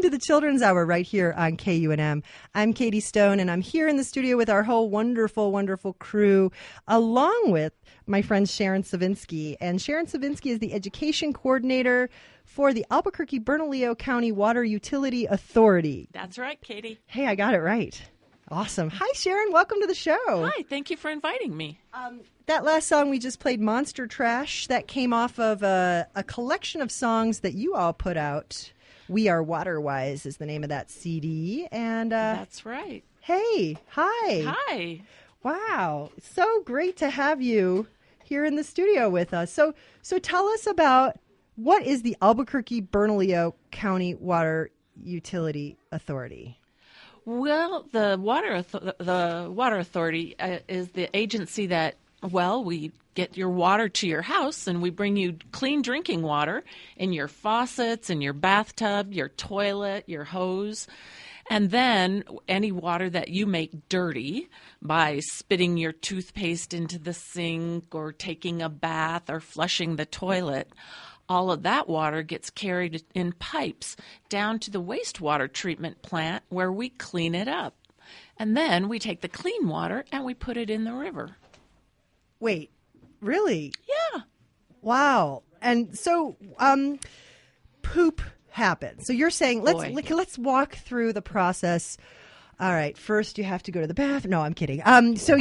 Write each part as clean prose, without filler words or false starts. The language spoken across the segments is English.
to the Children's Hour right here on KUNM. I'm Katie Stone, and I'm here in the studio with our whole wonderful, wonderful crew, along with my friend Sharon Savinsky. And Sharon Savinsky is the education coordinator for the Albuquerque-Bernalillo County Water Utility Authority. That's right, Katie. Hey, I got it right. Awesome. Hi, Sharon. Welcome to the show. Hi. Thank you for inviting me. That last song we just played, Monster Trash, that came off of a collection of songs that you all put out. We Are Waterwise is the name of that CD. And That's right. Hey. Hi. Hi. Wow. So great to have you here in the studio with us. So tell us about what is the Albuquerque-Bernalillo County Water Utility Authority? Well, the Water Authority is the agency that, we get your water to your house and we bring you clean drinking water in your faucets, in your bathtub, your toilet, your hose. And then any water that you make dirty by spitting your toothpaste into the sink or taking a bath or flushing the toilet, all of that water gets carried in pipes down to the wastewater treatment plant where we clean it up. And then we take the clean water and we put it in the river. Wait, really? Yeah. Wow. And so poop happens. So you're saying let's walk through the process. All right. First, you have to go to the bathroom. No, I'm kidding. So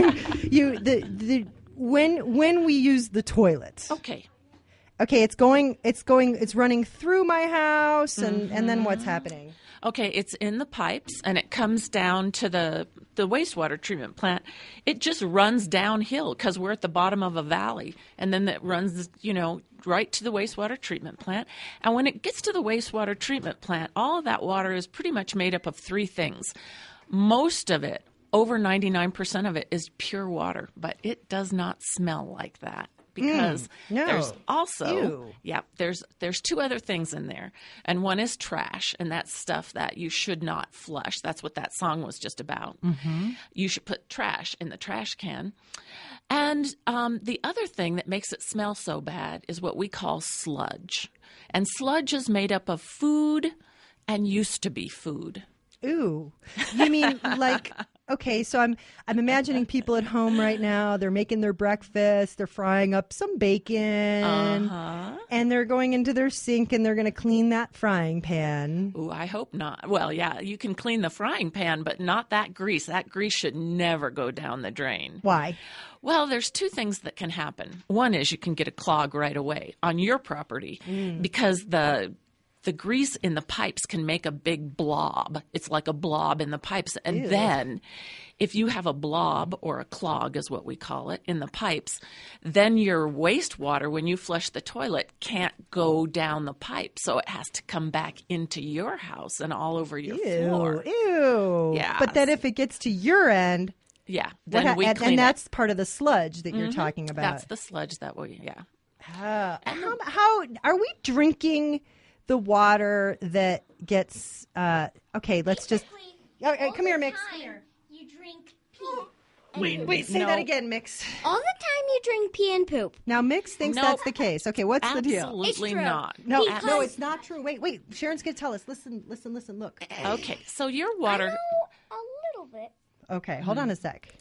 when we use the toilet. Okay, it's running through my house, and then what's happening? Okay, it's in the pipes, and it comes down to the wastewater treatment plant. It just runs downhill because we're at the bottom of a valley, and then it runs, right to the wastewater treatment plant. And when it gets to the wastewater treatment plant, all of that water is pretty much made up of three things. Most of it, over 99% of it, is pure water, but it does not smell like that. Because there's also, there's two other things in there. And one is trash, and that's stuff that you should not flush. That's what that song was just about. Mm-hmm. You should put trash in the trash can. And the other thing that makes it smell so bad is what we call sludge. And sludge is made up of food and used to be food. Ooh. You mean like... Okay, so I'm imagining people at home right now. They're making their breakfast. They're frying up some bacon, and they're going into their sink and they're going to clean that frying pan. Ooh, I hope not. Well, yeah, you can clean the frying pan, but not that grease. That grease should never go down the drain. Why? Well, there's two things that can happen. One is you can get a clog right away on your property because the grease in the pipes can make a big blob. It's like a blob in the pipes. And then if you have a blob, or a clog is what we call it, in the pipes, then your wastewater, when you flush the toilet, can't go down the pipe. So it has to come back into your house and all over your floor. Ew. Yeah. But then if it gets to your end. Yeah. Then we clean and that's part of the sludge that you're talking about. That's the sludge that How are we drinking the water that gets let's just come here, Mix. Come here. You drink pee. Wait, say that again, Mix. All the time you drink pee and poop. Now Mix thinks that's the case. Okay, what's the deal? Absolutely not. No, it's not true. Wait, Sharon's gonna tell us. Listen, look. Okay, so your water I know a little bit. Okay, hold on a sec.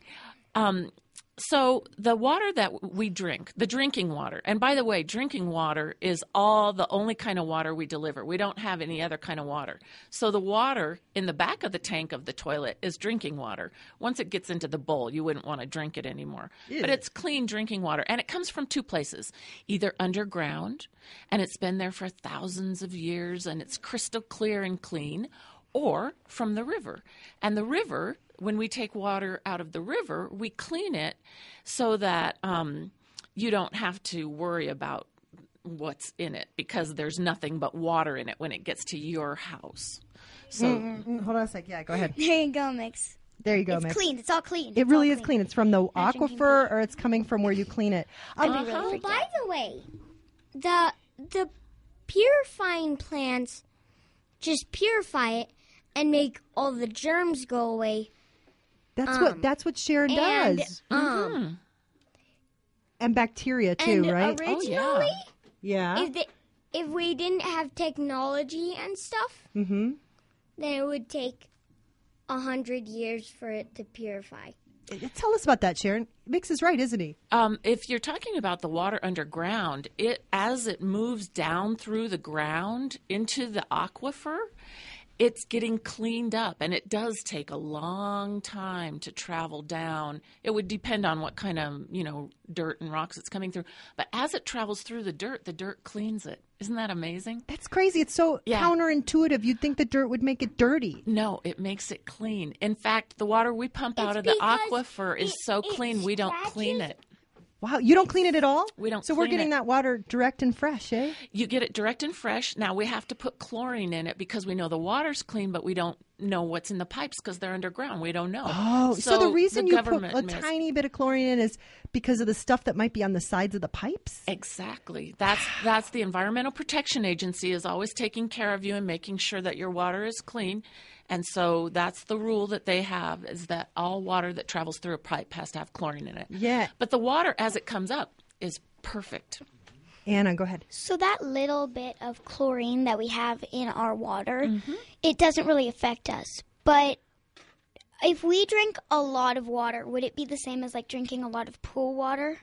So the water that we drink, the drinking water, and by the way, drinking water is the only kind of water we deliver. We don't have any other kind of water. So the water in the back of the tank of the toilet is drinking water. Once it gets into the bowl, you wouldn't want to drink it anymore. Ew. But it's clean drinking water, and it comes from two places, either underground, and it's been there for thousands of years, and it's crystal clear and clean, or from the river. And the river, when we take water out of the river, we clean it so that you don't have to worry about what's in it because there's nothing but water in it when it gets to your house. So hold on a sec. Yeah, go ahead. There you go, Mix. There you go, Mix. Mix. Clean. It's all clean. It really is clean. It's from the aquifer, or it's coming from where you clean it. By the way, the purifying plants just purify it and make all the germs go away. That's what Sharon does. And bacteria too, right? Originally, yeah. if we didn't have technology and stuff, then it would take 100 years for it to purify. Tell us about that, Sharon. Mix is right, isn't he? If you're talking about the water underground, as it moves down through the ground into the aquifer, it's getting cleaned up, and it does take a long time to travel down. It would depend on what kind of, dirt and rocks it's coming through. But as it travels through the dirt cleans it. Isn't that amazing? That's crazy. It's so counterintuitive. You'd think the dirt would make it dirty. No, it makes it clean. In fact, the water we pump out of the aquifer is so clean we don't clean it. Wow, you don't clean it at all? We don't So clean we're getting it. that water direct and fresh, eh? You get it direct and fresh. Now, we have to put chlorine in it because we know the water's clean, but we don't know what's in the pipes because they're underground. We don't know. Oh, so the reason you put government a tiny bit of chlorine in is because of the stuff that might be on the sides of the pipes? Exactly. That's the Environmental Protection Agency is always taking care of you and making sure that your water is clean. And so that's the rule that they have, is that all water that travels through a pipe has to have chlorine in it. Yeah. But the water, as it comes up, is perfect. Anna, go ahead. So that little bit of chlorine that we have in our water, it doesn't really affect us. But if we drink a lot of water, would it be the same as like drinking a lot of pool water?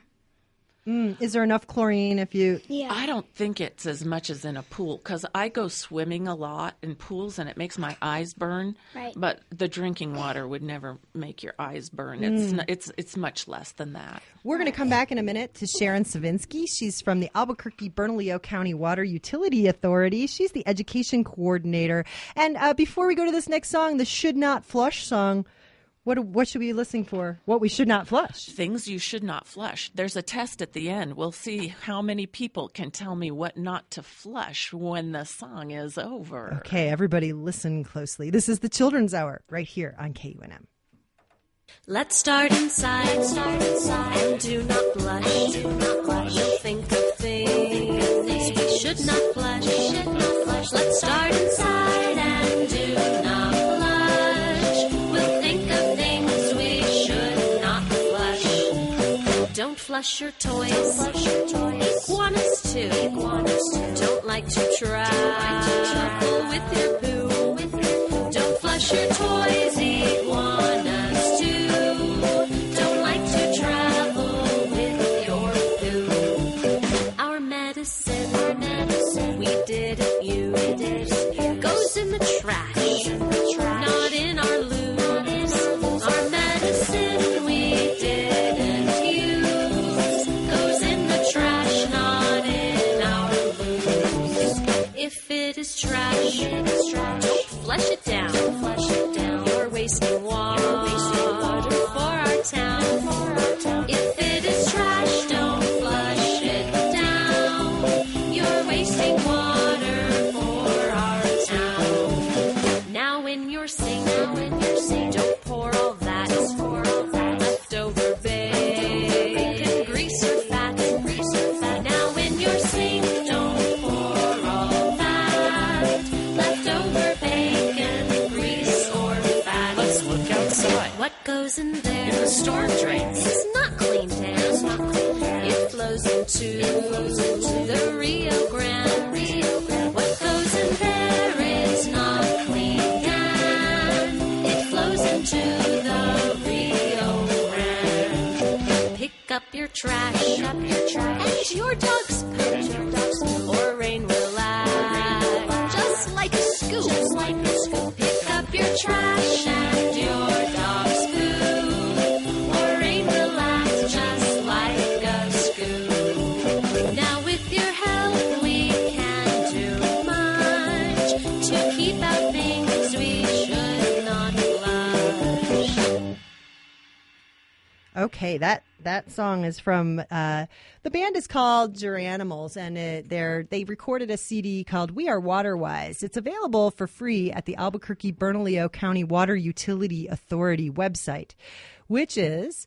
Is there enough chlorine if you... Yeah. I don't think it's as much as in a pool because I go swimming a lot in pools and it makes my eyes burn. Right. But the drinking water would never make your eyes burn. It's much less than that. We're going to come back in a minute to Sharon Savinsky. She's from the Albuquerque-Bernalillo County Water Utility Authority. She's the education coordinator. And before we go to this next song, the Should Not Flush song, what should we be listening for? What we should not flush? Things you should not flush. There's a test at the end. We'll see how many people can tell me what not to flush when the song is over. Okay, everybody listen closely. This is the Children's Hour right here on KUNM. Let's start inside, and do not blush. We'll think of things we should not flush. Let's start inside and do not blush. We'll think of things we should not flush. Don't flush your toys. Iguanas too. Don't like to travel with your poo. Don't flush your toys. Iguanas too. Don't like to travel with your poo. Our medicine we didn't use goes in the trash, not in our loos. Our medicine we didn't use goes in the trash, not in our loos. If it is trash, don't flush it down. You're wasting water for our town. If it is trash, don't flush it down. You're wasting water for our town. Now in your sink, don't pour all that leftover bacon, grease or fat. Now in your sink, don't pour all that leftover bacon, grease or fat. Let's look outside. What goes in there? In the storm drains. It's not cleaned down. It flows into the Rio Grande. What goes in there is not cleaned down. It flows into the Rio Grande. Pick up your trash and your dog's poop or rain will act just like a scoop. Pick up your trash and your dog's poo or rain will act just like a scoop. Now with your help we can do much to keep out things we should not flush. Okay, that song is from the band is called Geranimals, and they recorded a CD called We Are Waterwise. It's available for free at the Albuquerque-Bernalillo County Water Utility Authority website, which is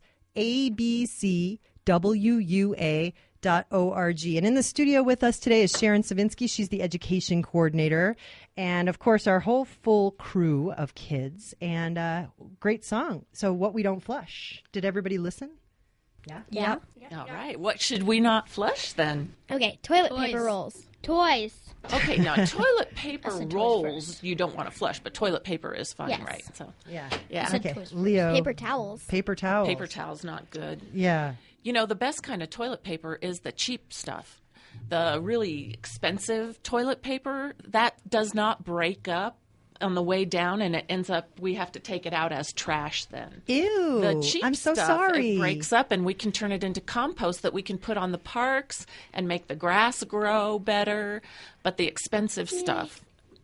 abcwua.org. And in the studio with us today is Sharon Savinsky. She's the education coordinator. And, of course, our whole full crew of kids. And great song. So, What We Don't Flush. Did everybody listen? Yeah. All right. What should we not flush then? Okay, toilet paper rolls. Toys. Okay, now toilet paper That's the toys rolls you don't want to flush, but toilet paper is fine, Yes. right? So Yeah. yeah, Okay, toys first. Leo. Paper towels. Paper towels. paper towel's not good. Yeah. You know, the best kind of toilet paper is the cheap stuff. The really expensive toilet paper, that does not break up on the way down, and it ends up, we have to take it out as trash then. Ew. The cheap I'm so stuff, sorry. it breaks up, and we can turn it into compost that we can put on the parks and make the grass grow better. But the expensive stuff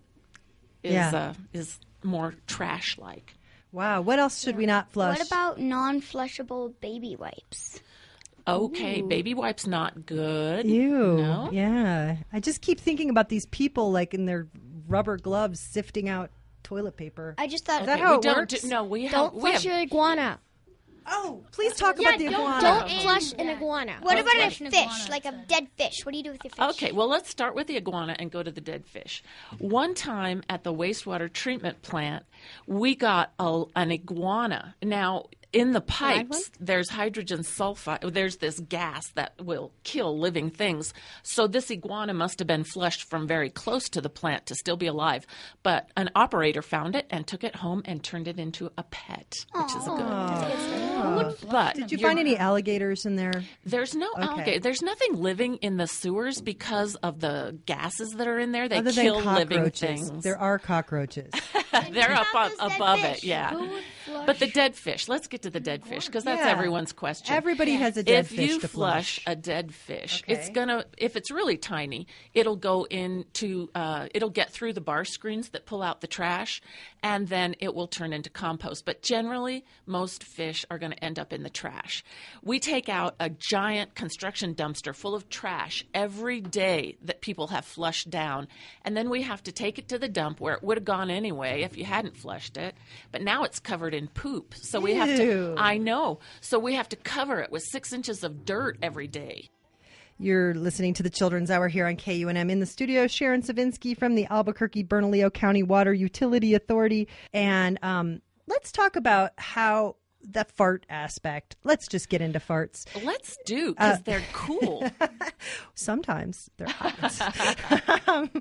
is more trash-like. Wow. What else should we not flush? What about non-flushable baby wipes? Okay, baby wipes not good. Ew. No? Yeah. I just keep thinking about these people like in their rubber gloves sifting out toilet paper. I just thought Is that Okay, how we it don't works? no, we have Don't we flush have your iguana. Oh, please talk about the iguana. Don't flush an iguana. What about a flush an fish, iguana, like a it dead fish? What do you do with your fish? Okay, well, let's start with the iguana and go to the dead fish. One time at the wastewater treatment plant, we got an iguana. Now, in the pipes, there's hydrogen sulfide. There's this gas that will kill living things. So this iguana must have been flushed from very close to the plant to still be alive. But an operator found it and took it home and turned it into a pet, which is a good. But Did you find any alligators in there? there's no alligator. There's nothing living in the sewers because of the gases that are in there. They Other kill than living cockroaches. things. There are cockroaches. They're up About those dead above fish. it, yeah. Who would flush? But the dead fish. Let's get to the dead fish because that's Yeah. everyone's question. Everybody has a dead If fish you to flush a dead fish, Okay. it's gonna. If it's really tiny, it'll go into. It'll get through the bar screens that pull out the trash, and then it will turn into compost. But generally, most fish are going to end up in the trash. We take out a giant construction dumpster full of trash every day that people have flushed down, and then we have to take it to the dump where it would have gone anyway if you hadn't flushed it. But now it's covered in poop, so we have to. Ew. I know. So we have to cover it with 6 inches of dirt every day. You're listening to the Children's Hour here on KUNM. In the studio, Sharon Savinsky from the Albuquerque-Bernalillo County Water Utility Authority. And let's talk about how the fart aspect. Let's just get into farts. Let's do, because they're cool. Sometimes they're hot.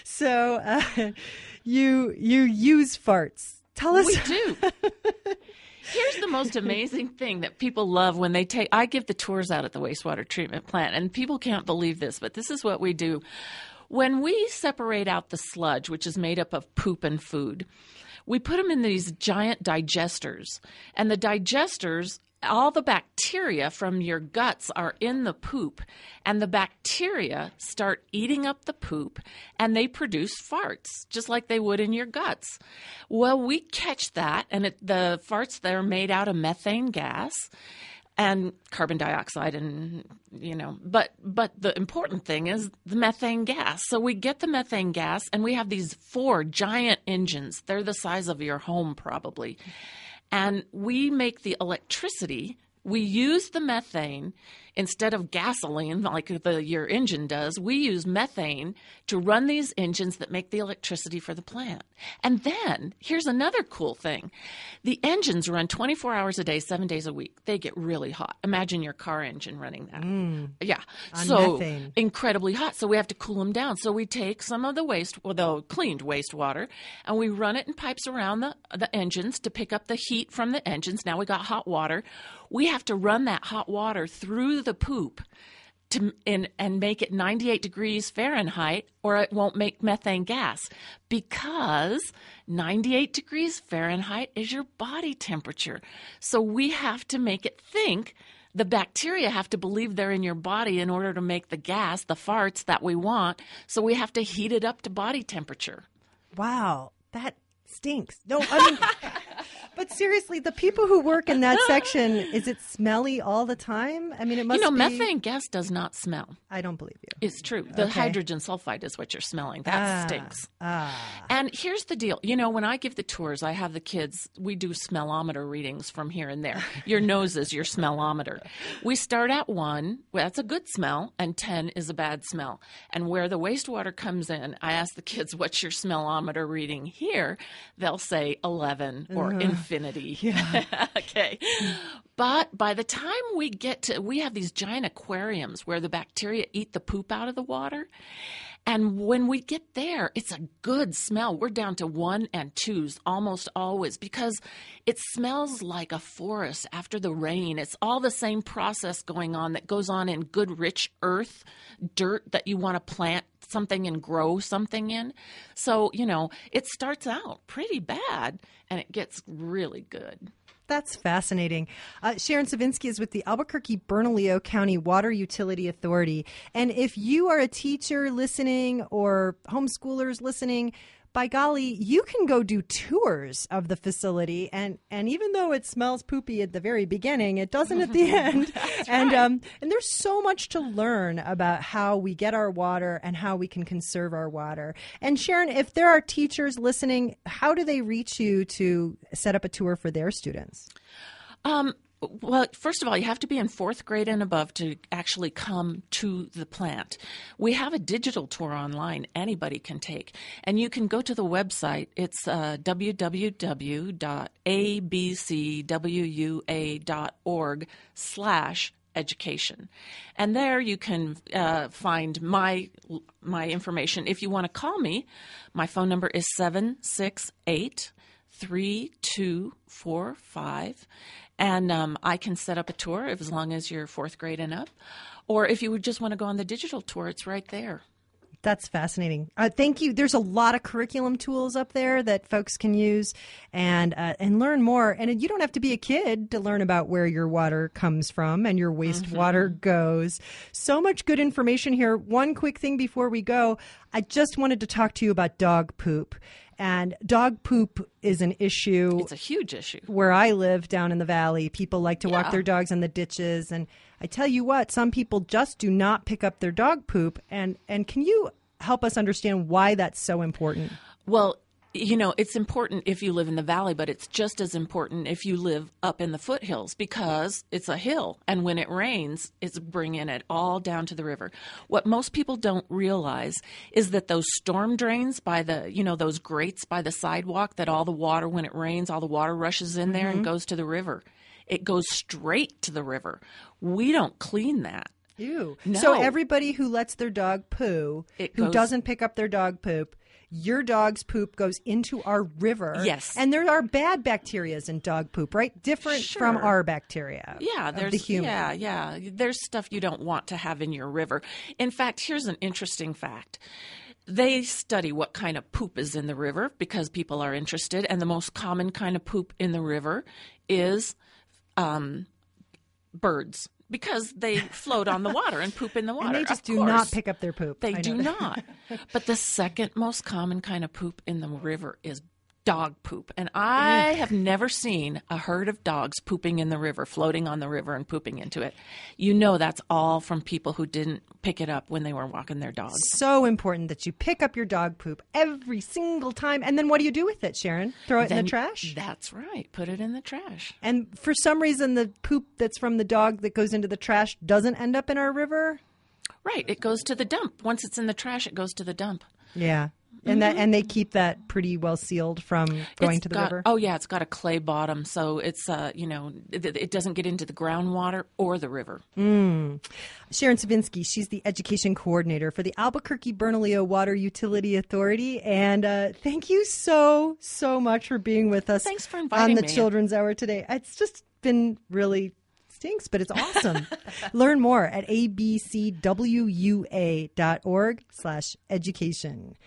You use farts. Tell us. We do. Here's the most amazing thing that people love when they take. I give the tours out at the wastewater treatment plant, and people can't believe this, but this is what we do. When we separate out the sludge, which is made up of poop and food, we put them in these giant digesters, and the digesters, all the bacteria from your guts are in the poop, and the bacteria start eating up the poop, and they produce farts, just like they would in your guts. Well, we catch that, and the farts, they're made out of methane gas and carbon dioxide, and but the important thing is the methane gas. So we get the methane gas, and we have these 4 giant engines. They're the size of your home probably. And we make the electricity. We use the methane instead of gasoline like your engine does. We use methane to run these engines that make the electricity for the plant. And then here's another cool thing. The engines run 24 hours a day, 7 days a week. They get really hot. Imagine your car engine running that. Yeah. On So methane. incredibly hot. So we have to cool them down. So we take some of the cleaned wastewater, and we run it in pipes around the engines to pick up the heat from the engines. Now we got hot water. We have to run that hot water through the poop and make it 98 degrees Fahrenheit, or it won't make methane gas, because 98 degrees Fahrenheit is your body temperature. So we have to make it think. The bacteria have to believe they're in your body in order to make the gas, the farts that we want. So we have to heat it up to body temperature. Wow, that stinks. No, I mean, but seriously, the people who work in that section, is it smelly all the time? I mean, it must be. Methane gas does not smell. I don't believe you. It's true. The Okay. hydrogen sulfide is what you're smelling. That stinks. Ah. And here's the deal. When I give the tours, I have the kids, we do smellometer readings from here and there. Your nose is your smellometer. We start at 1, well, that's a good smell, and 10 is a bad smell. And where the wastewater comes in, I ask the kids, what's your smellometer reading here? They'll say 11 or infinity. Yeah. Okay. But by the time we have these giant aquariums where the bacteria eat the poop out of the water. And when we get there, it's a good smell. We're down to 1 and 2s almost always because it smells like a forest after the rain. It's all the same process going on that goes on in good, rich earth, dirt that you want to plant something and grow something in. So, it starts out pretty bad and it gets really good. That's fascinating. Sharon Savinsky is with the Albuquerque-Bernalillo County Water Utility Authority. And if you are a teacher listening or homeschoolers listening, by golly, you can go do tours of the facility. And even though it smells poopy at the very beginning, it doesn't at the end. And there's so much to learn about how we get our water and how we can conserve our water. And Sharon, if there are teachers listening, how do they reach you to set up a tour for their students? Well, first of all, you have to be in 4th grade and above to actually come to the plant. We have a digital tour online anybody can take. And you can go to the website. It's www.abcwua.org/education. And there you can find my information. If you want to call me, my phone number is 768-3245. And I can set up a tour as long as you're 4th grade and up. Or if you would just want to go on the digital tour, it's right there. That's fascinating. Thank you. There's a lot of curriculum tools up there that folks can use and learn more. And you don't have to be a kid to learn about where your water comes from and your wastewater goes. So much good information here. One quick thing before we go. I just wanted to talk to you about dog poop. And dog poop is an issue. It's a huge issue. Where I live down in the valley, people like to walk their dogs in the ditches. And I tell you what, some people just do not pick up their dog poop. And can you help us understand why that's so important? Well, it's important if you live in the valley, but it's just as important if you live up in the foothills because it's a hill. And when it rains, it's bringing it all down to the river. What most people don't realize is that those storm drains by the, those grates by the sidewalk, that all the water, when it rains, all the water rushes in there and goes to the river. It goes straight to the river. We don't clean that. Ew. No. So everybody who lets their dog poo, doesn't pick up their dog poop, your dog's poop goes into our river. Yes. And there are bad bacteria in dog poop, right? Different from our bacteria. Yeah, there's the human. Yeah. There's stuff you don't want to have in your river. In fact, here's an interesting fact. They study what kind of poop is in the river because people are interested, and the most common kind of poop in the river is birds. Because they float on the water and poop in the water. And they just do not pick up their poop. They do not. But the second most common kind of poop in the river is dog poop. And I have never seen a herd of dogs pooping in the river, floating on the river and pooping into it. That's all from people who didn't pick it up when they were walking their dogs. So important that you pick up your dog poop every single time. And then what do you do with it, Sharon? Throw it in the trash? That's right. Put it in the trash. And for some reason, the poop that's from the dog that goes into the trash doesn't end up in our river? Right. It goes to the dump. Once it's in the trash, it goes to the dump. Yeah. And they keep that pretty well sealed from going to the river? Oh, yeah. It's got a clay bottom, so it's, it doesn't get into the groundwater or the river. Sharon Savinsky, she's the education coordinator for the Albuquerque-Bernalillo Water Utility Authority. And thank you so, so much for being with us. Thanks for inviting me. On the me. Children's Hour today. It's just been really stinks, but it's awesome. Learn more at abcwua.org/education.